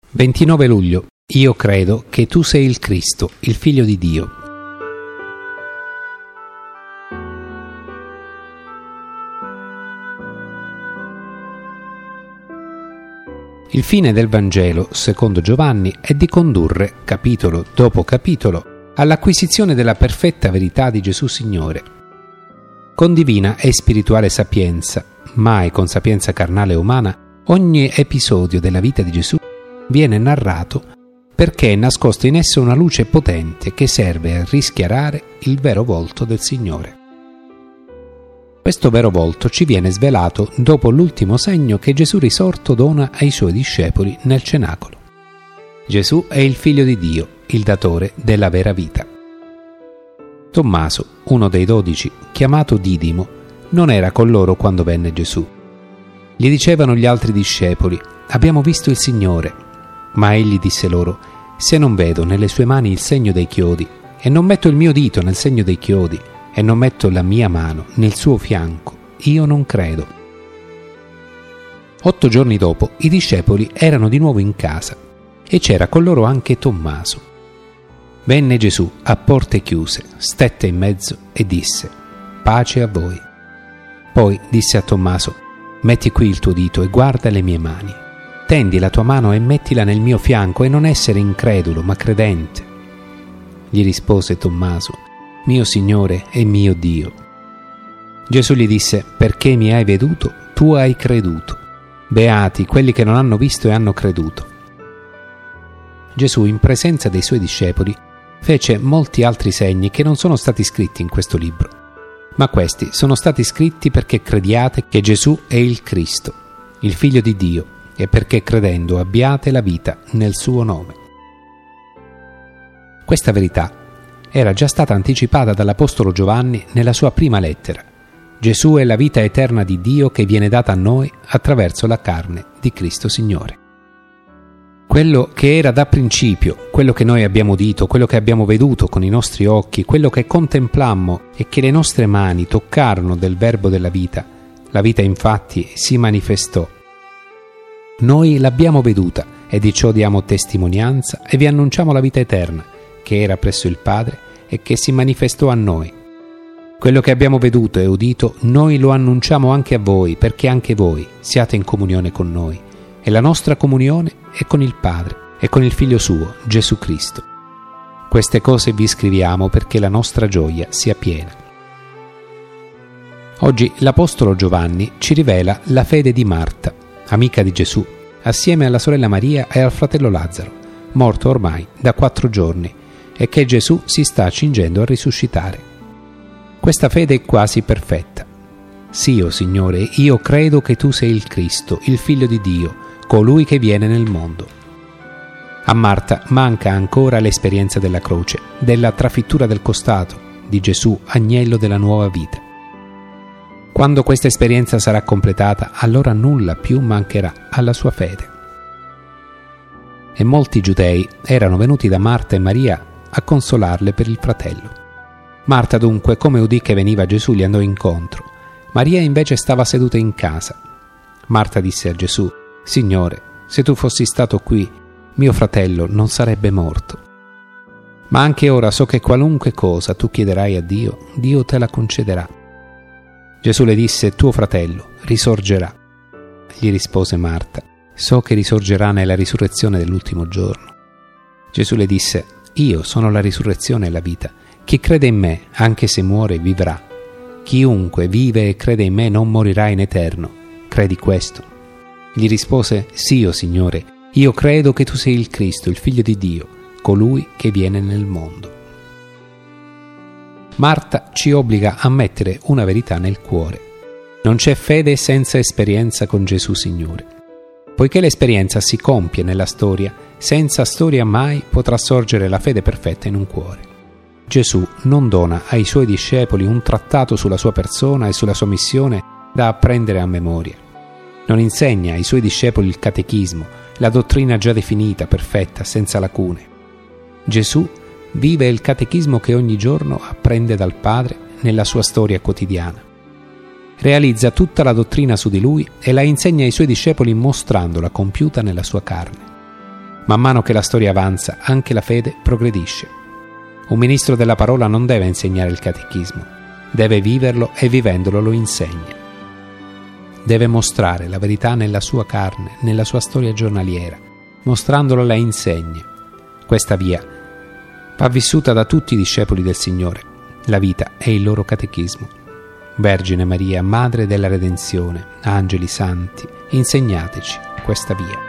29 luglio. Io credo che tu sei il Cristo, il Figlio di Dio. Il fine del Vangelo, secondo Giovanni, è di condurre, capitolo dopo capitolo, all'acquisizione della perfetta verità di Gesù Signore. Con divina e spirituale sapienza, mai con sapienza carnale e umana, ogni episodio della vita di Gesù viene narrato perché è nascosta in esso una luce potente che serve a rischiarare il vero volto del Signore. Questo vero volto ci viene svelato dopo l'ultimo segno che Gesù risorto dona ai suoi discepoli nel cenacolo. Gesù è il Figlio di Dio, il datore della vera vita. Tommaso, uno dei 12, chiamato Didimo, non era con loro quando venne Gesù. Gli dicevano gli altri discepoli: «Abbiamo visto il Signore». Ma egli disse loro: «Se non vedo nelle sue mani il segno dei chiodi, e non metto il mio dito nel segno dei chiodi, e non metto la mia mano nel suo fianco, io non credo». 8 giorni dopo i discepoli erano di nuovo in casa e c'era con loro anche Tommaso. Venne Gesù a porte chiuse, stette in mezzo e disse: «Pace a voi». Poi disse a Tommaso: «Metti qui il tuo dito e guarda le mie mani. Tendi la tua mano e mettila nel mio fianco e non essere incredulo ma credente». Gli rispose Tommaso: «Mio Signore e mio Dio». Gesù gli disse: «Perché mi hai veduto, tu hai creduto. Beati quelli che non hanno visto e hanno creduto». Gesù, in presenza dei suoi discepoli, fece molti altri segni che non sono stati scritti in questo libro, ma questi sono stati scritti perché crediate che Gesù è il Cristo, il Figlio di Dio, e perché credendo abbiate la vita nel suo nome. Questa verità era già stata anticipata dall'Apostolo Giovanni nella sua prima lettera. Gesù è la vita eterna di Dio che viene data a noi attraverso la carne di Cristo Signore. Quello che era da principio, quello che noi abbiamo udito, quello che abbiamo veduto con i nostri occhi, quello che contemplammo e che le nostre mani toccarono del Verbo della vita, la vita infatti si manifestò. Noi l'abbiamo veduta e di ciò diamo testimonianza e vi annunciamo la vita eterna, che era presso il Padre e che si manifestò a noi. Quello che abbiamo veduto e udito noi lo annunciamo anche a voi, perché anche voi siate in comunione con noi, e la nostra comunione è con il Padre e con il Figlio suo, Gesù Cristo. Queste cose vi scriviamo perché la nostra gioia sia piena. Oggi l'Apostolo Giovanni ci rivela la fede di Marta, amica di Gesù, assieme alla sorella Maria e al fratello Lazzaro, morto ormai da 4 giorni, e che Gesù si sta accingendo a risuscitare. Questa fede è quasi perfetta. «Sì, o Signore, io credo che tu sei il Cristo, il Figlio di Dio, colui che viene nel mondo». A Marta manca ancora l'esperienza della croce, della trafittura del costato, di Gesù, agnello della nuova vita. Quando questa esperienza sarà completata, allora nulla più mancherà alla sua fede. E molti giudei erano venuti da Marta e Maria a consolarle per il fratello. Marta dunque, come udì che veniva Gesù, gli andò incontro. Maria invece stava seduta in casa. Marta disse a Gesù: «Signore, se tu fossi stato qui, mio fratello non sarebbe morto. Ma anche ora so che qualunque cosa tu chiederai a Dio, Dio te la concederà». Gesù le disse: «Tuo fratello risorgerà». Gli rispose Marta: «So che risorgerà nella risurrezione dell'ultimo giorno». Gesù le disse: «Io sono la risurrezione e la vita. Chi crede in me, anche se muore, vivrà. Chiunque vive e crede in me non morirà in eterno. Credi questo?» Gli rispose: «Sì, o Signore, io credo che tu sei il Cristo, il Figlio di Dio, colui che viene nel mondo». Marta ci obbliga a mettere una verità nel cuore. Non c'è fede senza esperienza con Gesù Signore. Poiché l'esperienza si compie nella storia, senza storia mai potrà sorgere la fede perfetta in un cuore. Gesù non dona ai suoi discepoli un trattato sulla sua persona e sulla sua missione da apprendere a memoria. Non insegna ai suoi discepoli il catechismo, la dottrina già definita, perfetta, senza lacune. Gesù vive il catechismo che ogni giorno apprende dal Padre nella sua storia quotidiana. Realizza tutta la dottrina su di lui e la insegna ai suoi discepoli mostrandola compiuta nella sua carne. Man mano che la storia avanza, anche la fede progredisce. Un ministro della parola non deve insegnare il catechismo, deve viverlo e vivendolo lo insegna. Deve mostrare la verità nella sua carne, nella sua storia giornaliera, mostrandolo la insegna. Questa via va vissuta da tutti i discepoli del Signore. La vita è il loro catechismo. Vergine Maria, Madre della Redenzione, angeli santi, insegnateci questa via.